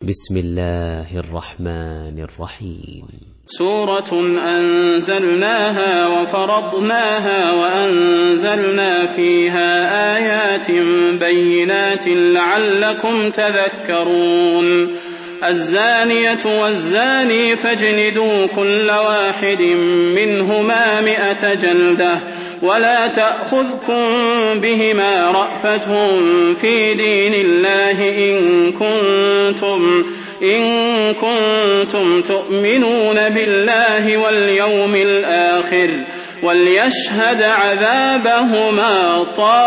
بسم الله الرحمن الرحيم. سورة أنزلناها وفرضناها وأنزلنا فيها آيات بينات لعلكم تذكرون. الزانية والزاني فاجلدوا كل واحد منهما 100 جلدة ولا تأخذكم بهما رأفة في دين الله إن كنتم تؤمنون بالله واليوم الآخر وليشهد عذابهما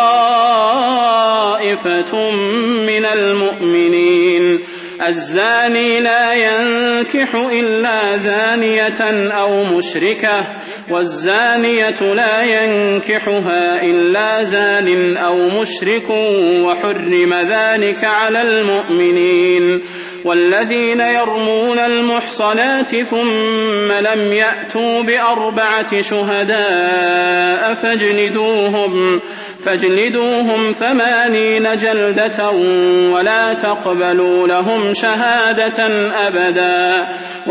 طائفة من المؤمنين. الزاني لا ينكح إلا زانية أو مشركة والزانية لا ينكحها إلا زان أو مشرك وحرم ذلك على المؤمنين. والذين يرمون المحصنات ثم لم يأتوا ب4 شهداء فاجلدوهم 80 جلدة ولا تقبلوا لهم شهادة أبدا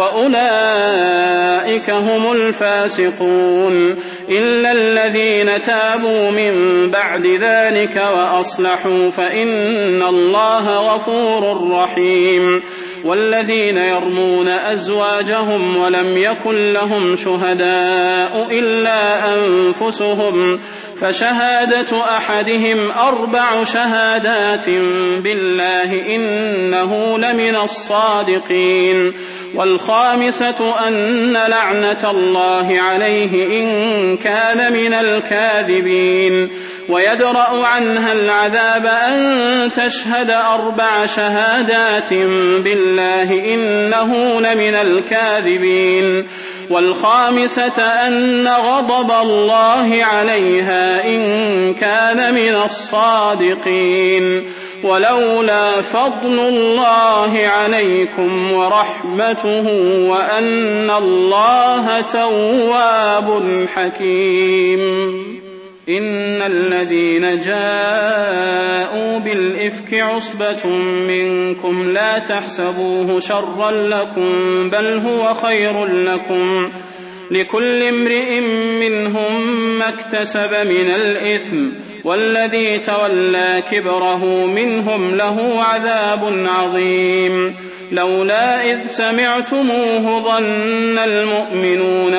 وأولئك هم الفاسقون إلا الذين تابوا من بعد ذلك وأصلحوا فإن الله غفور رحيم. والذين يرمون أزواجهم ولم يكن لهم شهداء إلا أنفسهم فشهادة أحدهم 4 شهادات بالله إنه لمن الصادقين. والخامسة أن لعنة الله عليه إن كان من الكاذبين. ويدرأ عنها العذاب أن تشهد 4 شهادات بالله إنه لمن الكاذبين. والخامسة أن غضب الله عليها إن كان من الصادقين. ولولا فضل الله عليكم ورحمته وأن الله تواب حكيم. إن الذين جاءوا بالإفك عصبة منكم لا تحسبوه شرا لكم بل هو خير لكم لكل امرئ منهم ما اكتسب من الإثم والذي تولى كبره منهم له عذاب عظيم. لولا إذ سمعتموه ظن المؤمنون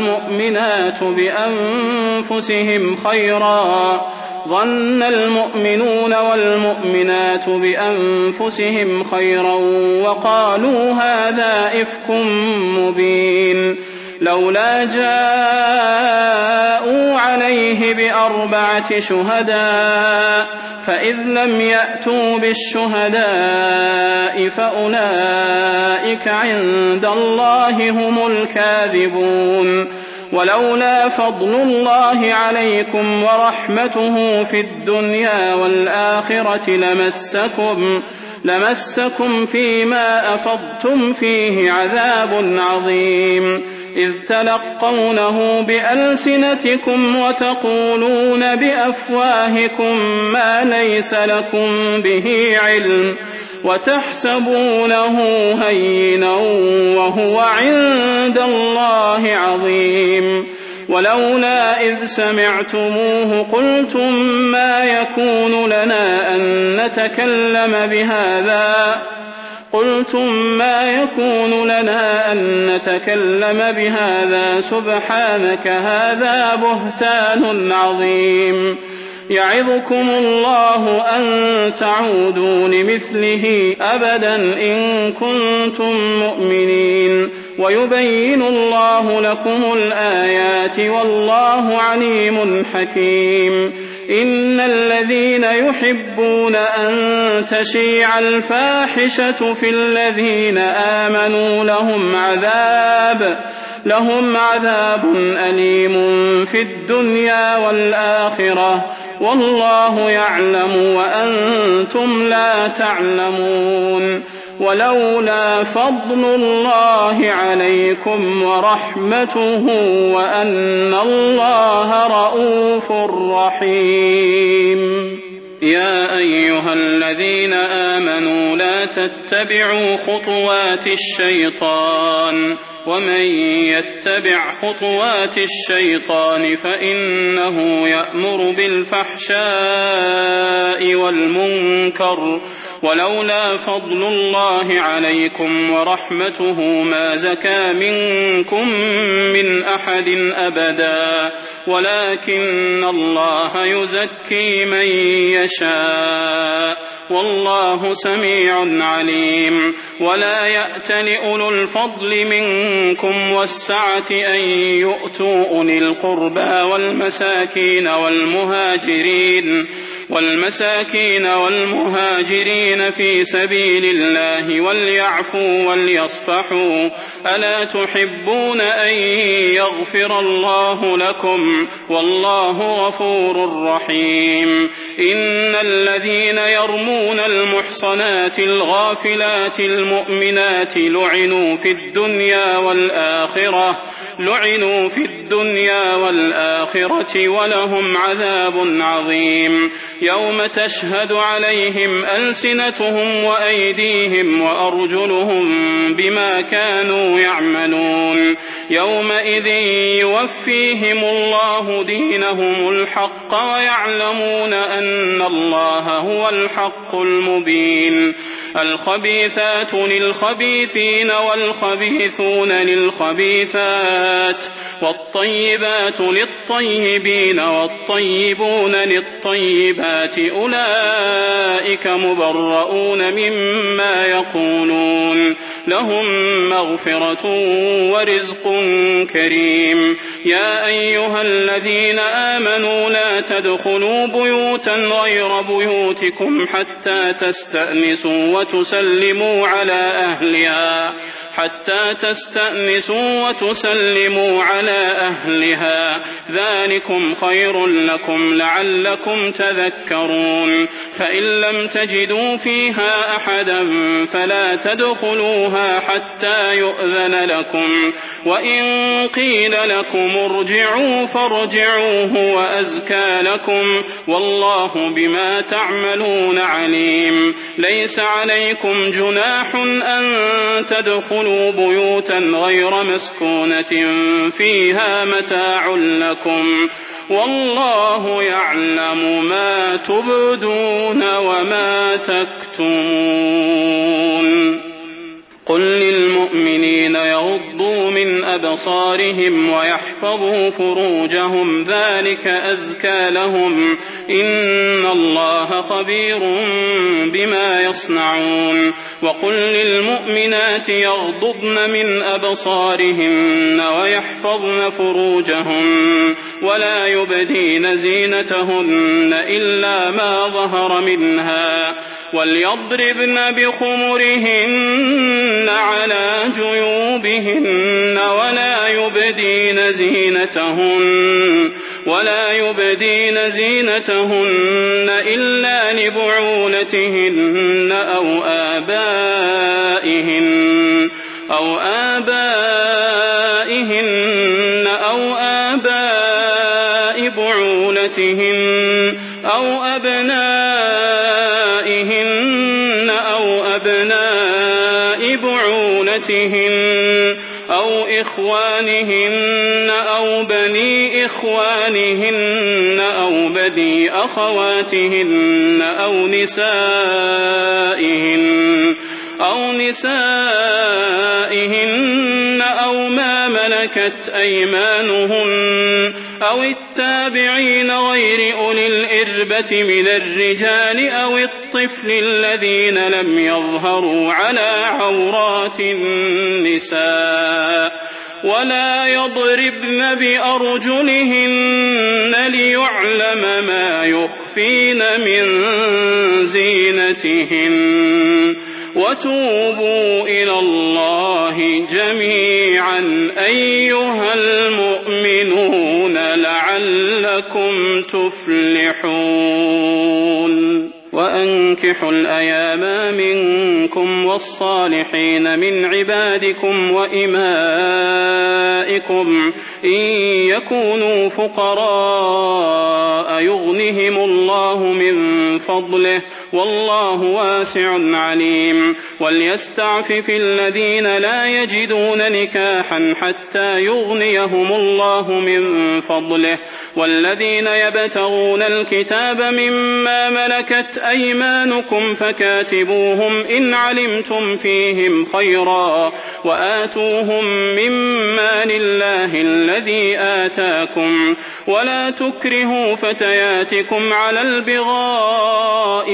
والمؤمنات بأنفسهم خيرا وقالوا هذا إفك مبين. لولا جاءوا عليه ب4 شهداء فإذ لم يأتوا بالشهداء فأولئك عند الله هم الكاذبون. ولولا فضل الله عليكم ورحمته في الدنيا والآخرة لمسكم فيما أفضتم فيه عذاب عظيم. إذ تلقونه بألسنتكم وتقولون بأفواهكم ما ليس لكم به علم وتحسبونه هينا وهو عند الله عظيم. ولولا إذ سمعتموه قلتم ما يكون لنا أن نتكلم بهذا سبحانك هذا بهتان عظيم. يعظكم الله أن تعودوا لمثله أبدا إن كنتم مؤمنين ويبين الله لكم الآيات والله عليم حكيم. إن الذين يحبون أن تشيع الفاحشة في الذين آمنوا لهم عذاب أليم في الدنيا والآخرة والله يعلم وأنتم لا تعلمون. ولولا فضل الله عليكم ورحمته وأن الله رؤوف رحيم. يا أيها الذين آمنوا لا تتبعوا خطوات الشيطان ومن يتبع خطوات الشيطان فإنه يأمر بالفحشاء والمنكر ولولا فضل الله عليكم ورحمته ما زكى منكم من أحد أبدا ولكن الله يزكي من يشاء والله سميع عليم ولا يأتل أولو الفضل منكم والسعة أن يؤتوا أولي القربى والمساكين والمهاجرين في سبيل الله وليعفوا وليصفحوا ألا تحبون أن يغفر الله لكم والله غفور رحيم إن الذين يرمون المحصنات الغافلات المؤمنات لعنوا في الدنيا والآخرة ولهم عذاب عظيم يوم تشهد عليهم ألسنتهم وأيديهم وأرجلهم بما كانوا يعملون يومئذ يوفيهم الله دينهم الحق ويعلمون أن الله هو الحق المبين الخبيثات للخبيثين والخبيثون للخبيثات والطيبات للطيبين والطيبون للطيبات أولئك مبرؤون مما يقولون لهم مغفرة ورزق كريم يا أيها الذين آمنوا لا تدخلوا بيوتا غير بيوتكم حتى تستأنسوا وتسلموا على أهلها ذلكم خير لكم لعلكم تذكرون فإن لم تجدوا فيها أحدا فلا تدخلوها حتى يؤذن لكم وإن قيل لكم ارجعوا فارجعوا هو أزكى لكم والله بما تعملون عليم ليس عليكم جناح أن تدخلوا بيوتا غير مسكونة فيها متاع لكم والله يعلم ما تبدون وما تكتمون قل للمؤمنين يغضوا من أبصارهم ويحفظوا فروجهم ذلك أزكى لهم إن الله خبير بما يصنعون وقل للمؤمنات يغضضن من أبصارهن ويحفظن فروجهن ولا يبدين زينتهن إلا ما ظهر منها وليضربن بخمرهن على جيوبهن ولا يبدين زينتهن إلا لبعولتهن أو آبائهن أو آباء بعولتهن أو أبنائهن أو أبناء بعولتهن أو إخوانهن أو بني إخوانهن أو بني أخواتهن أو نسائهن أو ما ملكت أيمانهن أو التابعين غير أولي الإربة من الرجال أو الطفل الذين لم يظهروا على عورات النساء ولا يضربن بأرجلهن ليعلم ما يخفين من زينتهن وتوبوا إلى الله جميعا أيها المؤمنون لعلكم تفلحون وأنكحوا الأيام منكم والصالحين من عبادكم وإمائكم إن يكونوا فقراء يغنهم الله من فضله والله واسع عليم وليستعفف الذين لا يجدون نكاحا حتى يغنيهم الله من فضله والذين يبتغون الكتاب مما ملكت أيمانكم فكاتبوهم إن علمتم فيهم خيرا وآتوهم مما لله الذي آتاكم ولا تكرهوا فتياتكم على البغاء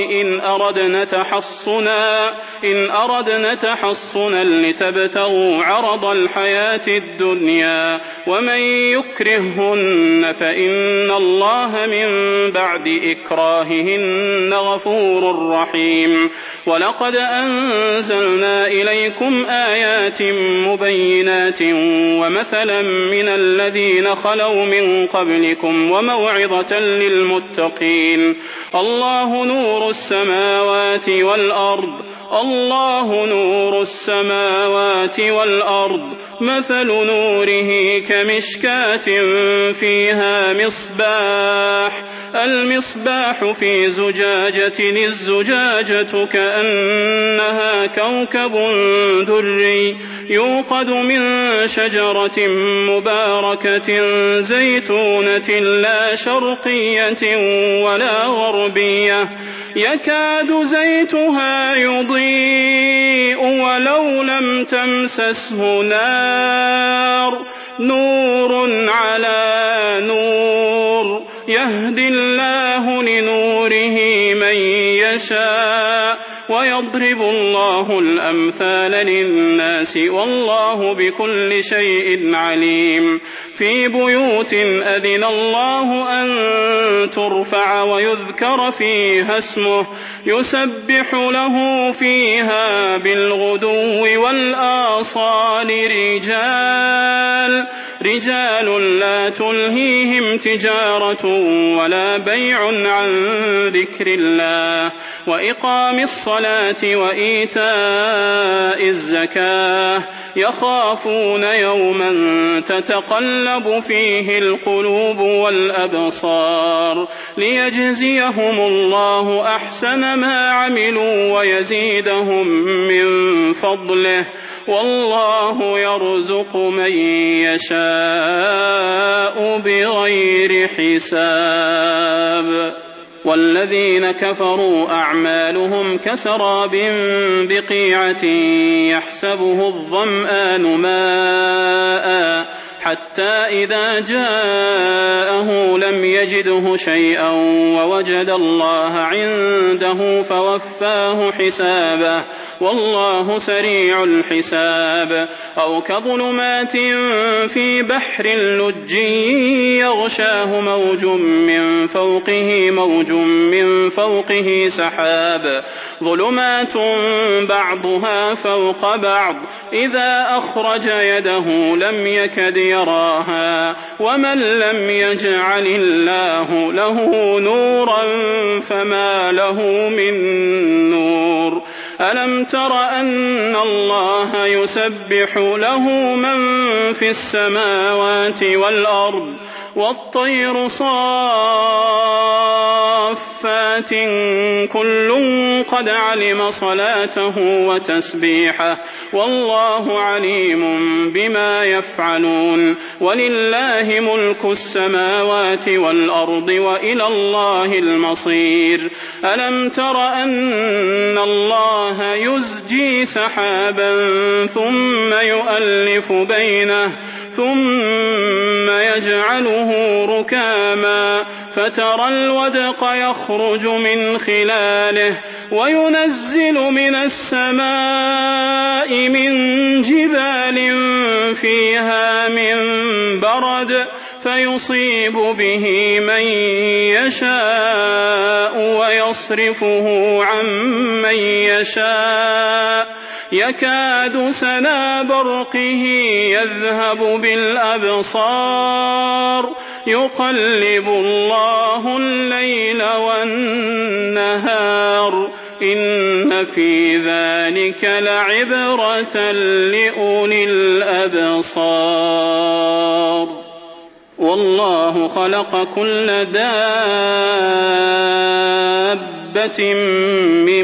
إن أردنا تحصنا لتبتغوا عرض الحياة الدنيا ومن يكرههن فإن الله من بعد إكراههن غفور رحيم ولقد أنزلنا إليكم آيات مبينات ومثلا من الذين خلوا من قبلكم وموعظة للمتقين الله نور السماوات والأرض مثل نوره كمشكاة فيها المصباح في زجاجة الزجاجة كأنها كوكب دري يوقد من شجرة مباركة زيتونة لا شرقية ولا غربية يكاد زيتها يضيء ولو لم تمسسه نور على نور يهدي الله لنوره من يشاء ويضرب الله الأمثال للناس والله بكل شيء عليم في بيوت أذن الله أن ترفع ويذكر فيها اسمه يسبح له فيها بالغدو والآصال رجال لا تلهيهم تجارة ولا بيع عن ذكر الله وإقام الصلاة وإيتاء الزكاة يخافون يوما تتقلب فيه القلوب والأبصار ليجزيهم الله أحسن ما عملوا ويزيدهم من فضله والله يرزق من يشاء بغير حساب والذين كفروا أعمالهم كسراب بقيعة يحسبه الظمآن ماء حتى إذا جاءه لم يجده شيئا ووجد الله عنده فوفاه حسابه والله سريع الحساب أو كظلمات في بحر لج يغشاه موج من فوقه سحاب ظلمات بعضها فوق بعض إذا أخرج يده لم يكد يراها ومن لم يجعل الله له نورا فما له من نور ألم تر أن الله يسبح له من في السماوات والأرض والطير صافات كل قد علم صلاته وتسبيحه والله عليم بما يفعلون ولله ملك السماوات والأرض وإلى الله المصير ألم تر أن الله يزجي سحابا ثم يؤلف بينه ثم يجعله ركاما فترى الودق يخرج من خلاله وينزل من السماء من جبال فيها من برد فيصيب به من يشاء ويصرفه عن من يشاء يكاد سنا برقه يذهب بالأبصار يقلب الله الليل والنهار إن في ذلك لعبرة لأولي الأبصار والله خلق كل دابة من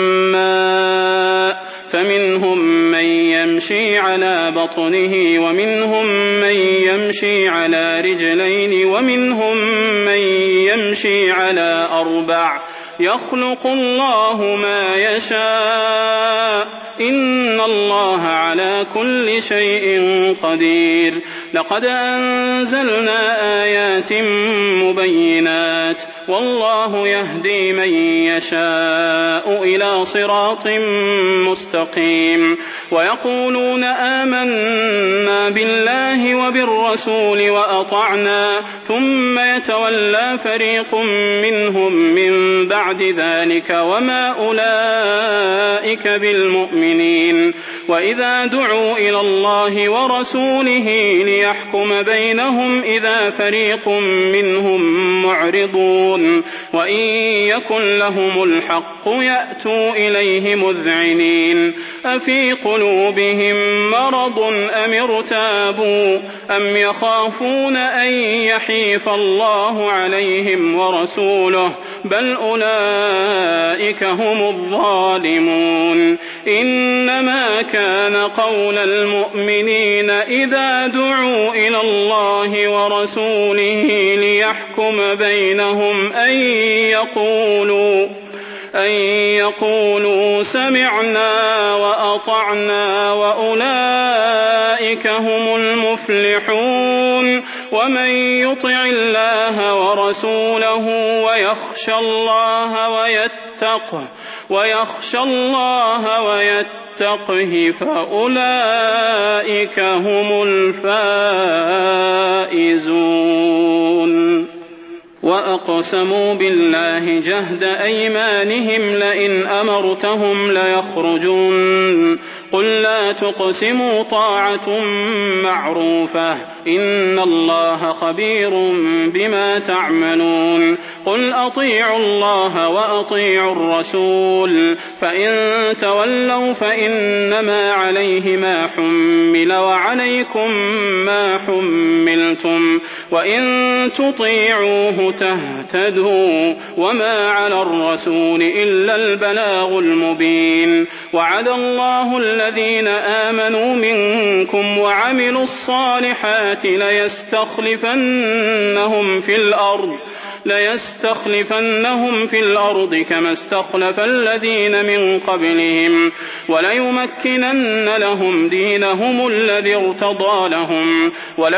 ماء فمنهم من يمشي على بطنه ومنهم من يمشي على رجلين ومنهم من يمشي على أربع يخلق الله ما يشاء إن الله على كل شيء قدير لقد أنزلنا آيات مبينات والله يهدي من يشاء إلى صراط مستقيم ويقولون آمنا بالله وبالرسول وأطعنا ثم يتولى فريق منهم من بعد ذلك وما أولئك بالمؤمنين وإذا دعوا إلى الله ورسوله ليحكم بينهم إذا فريق منهم معرضون وإن يكن لهم الحق يأتوا إليه مذعنين أفي قلوبهم مرض أم ارتابوا أم يخافون أن يحيف الله عليهم ورسوله بل أولئك هم الظالمون إنما كان قول المؤمنين إذا دعوا إلى الله ورسوله ليحكم بينهم أن يقولوا سمعنا وأطعنا وأولئك هم المفلحون ومن يطع الله ورسوله ويخشى الله ويتقه فأولئك هم الفائزون وأقسموا بالله جهد أيمانهم لئن أمرتهم ليخرجون قل لا تقسموا طاعة معروفة إن الله خبير بما تعملون قل أطيعوا الله وأطيعوا الرسول فإن تولوا فإنما عليه ما حمل وعليكم ما حملتم وإن تطيعوه تهتدوا وما على الرسول إلا البلاغ المبين وعد الله الذين آمنوا منكم وعملوا الصالحات ليستخلفنهم في الأرض كما استخلف الذين من قبلهم وليمكنن لهم دينهم الذي ارتضى لهم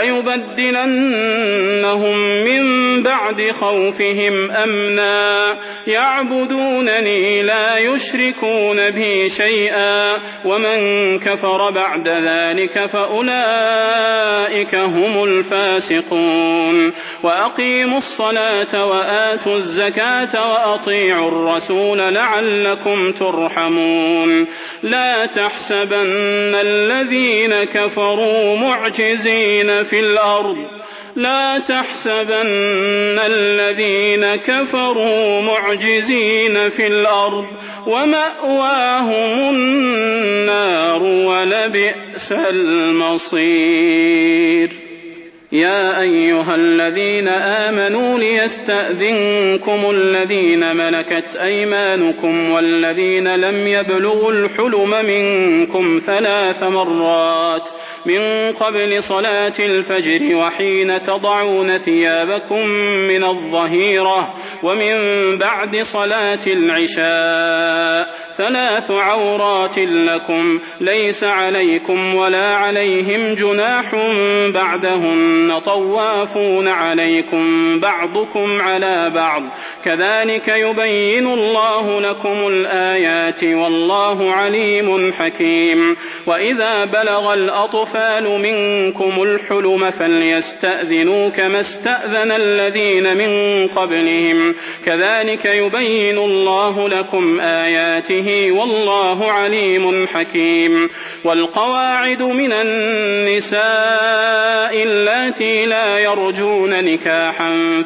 وليبدلنهم من بعد خوفهم أمنا يعبدونني لا يشركون بي شيئا ومن كفر بعد ذلك فأولئك هم الفاسقون وأقيموا الصلاة وآتوا الزكاة وأطيعوا الرسول لعلكم ترحمون لا تحسبن الذين كفروا معجزين في الأرض ومأواهم النار ولبئس المصير يا أيها الذين آمنوا ليستأذنكم الذين ملكت أيمانكم والذين لم يبلغوا الحلم منكم 3 مرات من قبل صلاة الفجر وحين تضعون ثيابكم من الظهيرة ومن بعد صلاة العشاء 3 عورات لكم ليس عليكم ولا عليهم جناح بعدهن وهن طوافون عليكم بعضكم على بعض كذلك يبين الله لكم الآيات والله عليم حكيم. وإذا بلغ الأطفال منكم الحلم فليستأذنوا كما استأذن الذين من قبلهم كذلك يبين الله لكم آياته والله عليم حكيم. والقواعد من النساء اللاتي لا يرجون نكاحا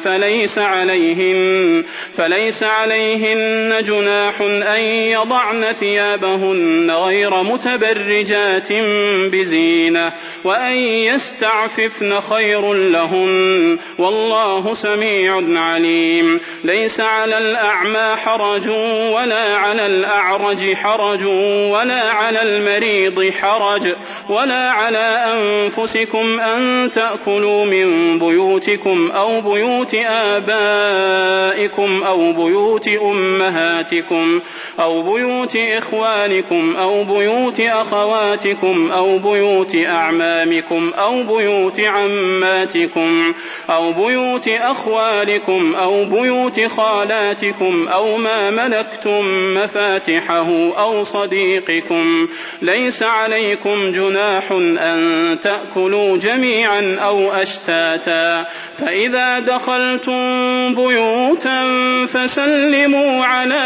فليس عليهن جناح أن يضعن ثيابهن غير متبرجات بزينة وأن يستعففن خير لهن والله سميع عليم. ليس على الأعمى حرج ولا على الأعرج حرج ولا على المريض حرج ولا على أنفسكم أن تأكلوا من بيوتكم أو بيوت آبائكم أو بيوت أمهاتكم أو بيوت إخوانكم أو بيوت أخواتكم أو بيوت أعمامكم أو بيوت عماتكم أو بيوت أخوالكم أو بيوت خالاتكم أو ما ملكتم مفاتحه أو صديقكم. ليس عليكم جناح أن تأكلوا جميعا أو أشتاتا فإذا دخلتم بيوتا فسلموا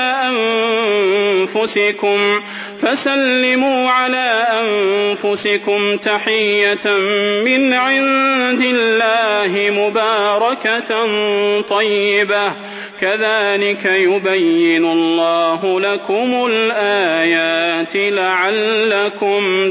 على أنفسكم تحية من عند الله مباركة طيبة كذلك يبين الله لكم الآيات لعلكم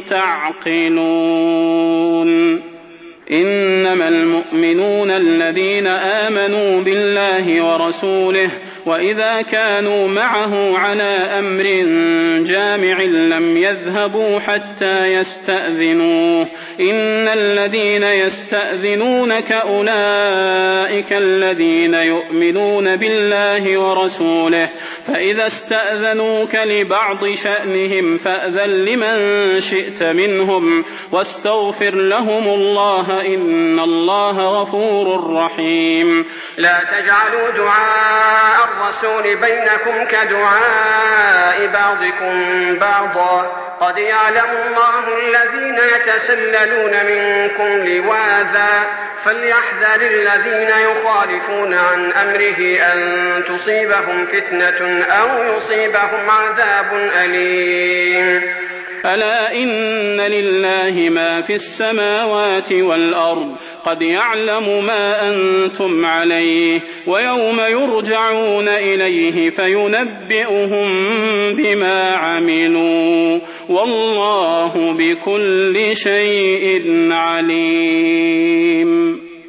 تعقلون. إنما المؤمنون الذين آمنوا بالله ورسوله وإذا كانوا معه على أمر جامع لم يذهبوا حتى يستأذنوه إن الذين يستأذنونك أولئك الذين يؤمنون بالله ورسوله فإذا استأذنوك لبعض شأنهم فأذن لمن شئت منهم واستغفر لهم الله إن الله غفور رحيم. لا تجعلوا دعاء الرسول بينكم كدعاء بعضكم بعضا قد يعلم الله الذين يتسللون منكم لواذا فليحذر الذين يخالفون عن أمره أن تصيبهم فتنة أو يصيبهم عذاب أليم. ألا إن لله ما في السماوات والأرض قد يعلم ما أنتم عليه ويوم يرجعون إليه فينبئهم بما عملوا والله بكل شيء عليم.